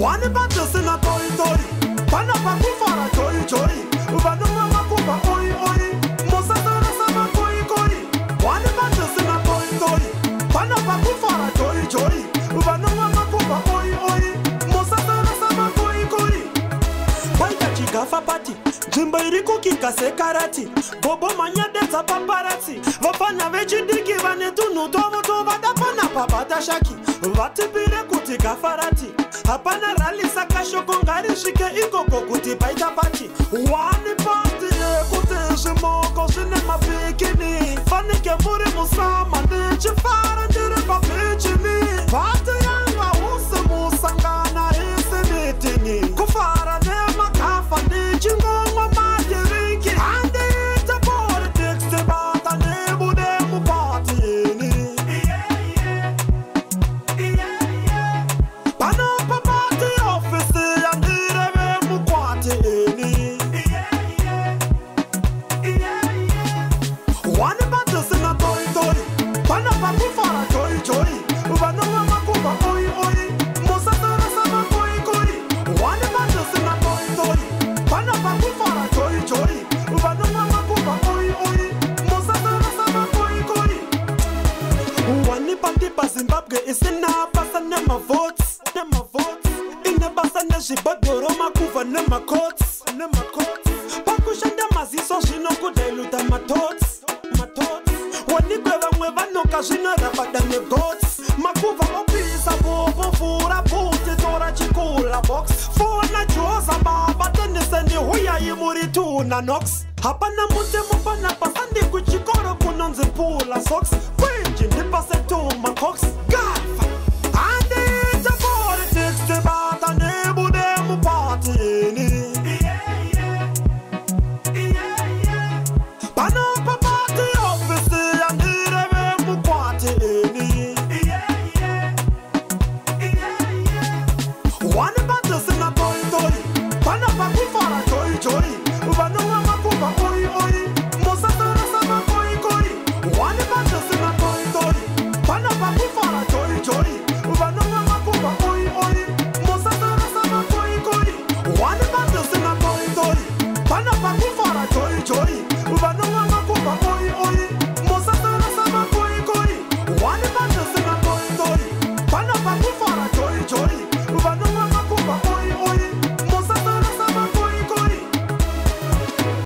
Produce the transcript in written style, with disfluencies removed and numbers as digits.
Wani bata sina toi toi, pana pakufara toi toi, vanuma makuba oi oi, mosa sana sama koi koi. Wani bata sina toi toi, pana pakufara toi toi, vanuma makuba oi oi, mosa sana sama koi koi. Waita chigafa pati, jimba iriku kikase karati, bobo manyadeza paparazzi, vafanya vechidiki vanetunu tovo tova dapana papata shaki, vatipire kuti gafarati. Hapana rali saka shoko ngari shike ikoko kuti paita pati. Wani pati kuti shimoko shine mabikini, fanike muri musama nichi fara ndiri papichini. Pati yanga use musangana isi mitini, kufara nema kafa nichi ngongwa majirinki. Andi ita politics tibata nebu demu patini. Zimbabwe is in a basa nema votes, in a basa neshi bagoro makuva nema coats, pakushanda maziso shino kudeluta matots, wanikwe vamwe noka shino rabada ne goats, makuva opisa bobo fura puti tora chikula box, fona joza baba teniseni huya imuri tuna nox. Hapana mute mupana pasandi kuchikoro kunonzi pula socks, kwenji nipase tuma cox. God